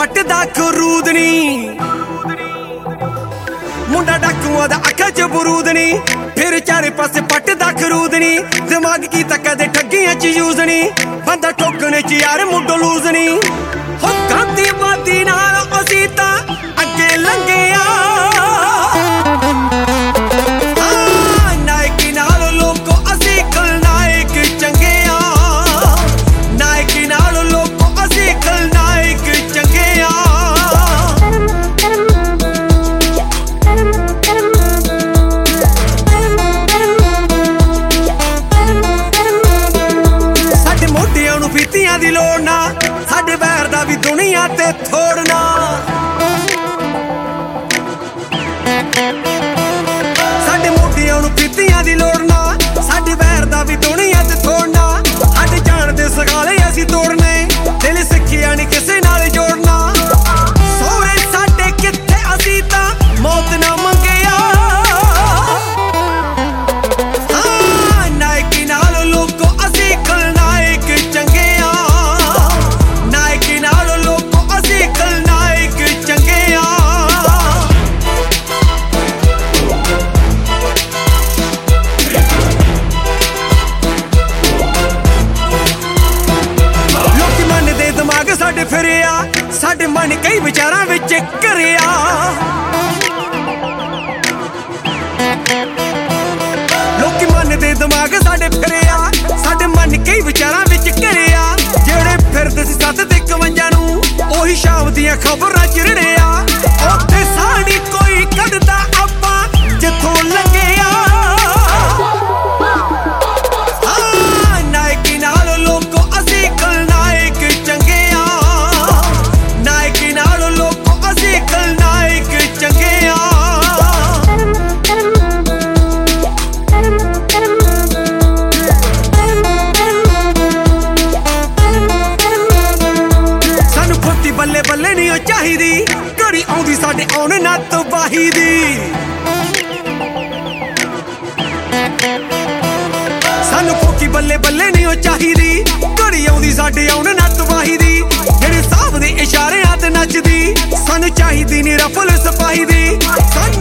ਪੱਟਦਾ ਖਰੂਦ ਨੀ, ਮੁੰਡਾ ਡਾਕੂਆਂ ਦਾ ਅੱਖਾਂ 'ਚ ਬਰੂਦ ਨੀ, ਫਿਰ ਚਾਰੇ ਪਾਸੇ ਪੱਟਦਾ ਖਰੂਦ ਨੀ। ਦਿਮਾਗ ਕੀਤਾ ਕਦੇ ਠੱਗੀਆਂ 'ਚ ਯੂਜ਼ ਨੀ, ਬੰਦਾ ਠੋਕਣੇ 'ਚ ਯਾਰ ਮੁੱਢੋਂ ਲੂਜ਼ ਨੀ। ਹੋ ਗਾਂਦੀ ਬਾਦੀ ਨਾਲ ਅਸੀਂ ਤਾਂ ਅੱਗੇ ਲੰਘਿਆ, ਨਾਇਕੀ ਨਾਲ ਲੋਕੋ ਅਸੀਂ ਖਲਨਾਇਕ ਚੰਗੇ ਆ, ਨਾਇਕੀ ਨਾਲ ਲੋਕੋ ਅਸੀਂ ਖਲਨਾਇਕ ਚੰਗੇ ਆ। ਸਾਡੇ ਮੋਢਿਆਂ ਨੂੰ ਫੀਤੀਆਂ ਦੀ ਲੋੜ ਨਾ, ਸਾਡੇ ਵੈਰ ਦਾ ਵੀ ਦੁਨੀਆ ਤੇ ਥੋੜਨਾ। ਸਾਡੇ ਮੋਢਿਆਂ ਨੂੰ ਫੀਤੀਆਂ ਦੀ ਲੋੜ ਨਾ, ਸਾਡੇ ਵੈਰ ਦਾ ਵੀ ਦੁਨੀਆ ਤੇ ਥੋੜਨਾ। ਸਾਡੇ ਜਾਣ ਦੇ ਸਗਾਲੇ ਅਸੀਂ ਤੋੜਨੇ, ਦਿਲ ਸਿੱਖਿਆ ਨੀ ਕਿਸੇ ਨਾਲ ਜੋੜਨਾ। ਸੋਹਰੇ ਸਾਡੇ ਕਿੱਥੇ ਅਸੀਂ ਤਾਂ ਮੌਤ ਨਾ ਮੰਗਿਆ, ਨਾਇਕੀ ਨਾਲ ਲੋਕੋ ਅਸੀਂ ਖਲਨਾਇਕ ਚੰਗੇ ਆ, ਨਾਇਕੀ ਨਾਲ ਲੋਕੋ ਅਸੀਂ ਖਲਨਾਇਕ ਚੰਗੇ ਆ। ਲੋਕੀ ਮਨ ਦੇ ਦਿਮਾਗ ਸਾਡੇ ਫਿਰਿਆ, ਸਾਡੇ ਮਨ ਕਈ ਵਿਚਾਰਾਂ ਵਿੱਚ ਘਿਰਿਆ। ਲੋਕੀ ਮਨ ਦੇ ਦਿਮਾਗ ਸਾਡੇ ਫਿਰਿਆ, ਸਾਡੇ ਮਨ ਕਈ ਵਿਚਾਰਾਂ ਵਿੱਚ ਘਿਰਿਆ। ਜਿਹੜੇ ਫਿਰਦੇ ਸੀ 7 ਤੇ 51 ਨੂੰ, ਉਹੀ ਸ਼ਾਮ ਦੀਆਂ ਖਬਰਾਂ ਚਿਰੜਿਆ। ਉੱਥੇ ਸਾਡੀ ਕੋਈ ਕੱਢਦਾ ਆਪਾਂ ਜਿੱਥੋਂ ਲੰਘਿਆ, ਨਾਇਕੀ ਨਾਲ ਲੋਕੋ ਅਸੀਂ ਖਲਨਾਇਕ ਚੰਗੇ ਆ, ਨਾਇਕੀ ਨਾਲ ਲੋਕੋ ਅਸੀਂ ਖਲਨਾਇਕ ਚੰਗੇ ਆ। ਸਾਨੂੰ ਖੋਤੀ ਬੱਲੇ ਬੱਲੇ ਨਹੀਂ ਉਹ ਚਾਹੀਦੀ, ਘੜੀ ਆਉਂਦੀ ਸਾਡੇ ਆਉਣ ਨਾ ਤਬਾਹੀ ਦੀ। ਸਾਨੂੰ ਖੋਤੀ ਬੱਲੇ ਬੱਲੇ ਨਹੀਂ ਉਹ ਚਾਹੀਦੀ, ਘੜੀ ਆਉਂਦੀ ਸਾਡੇ ਆਉਣ ਨਾ ਤਬਾਹੀ ਦੀ। ਜਿਹੜੇ ਸਾਹਬ ਦੇ ਇਸ਼ਾਰਿਆਂ ਤੇ ਨੱਚਦੀ, ਸਾਨੂੰ ਚਾਹੀਦੀ ਨੀ ਰਫਲ ਸਿਪਾਹੀ ਦੀ।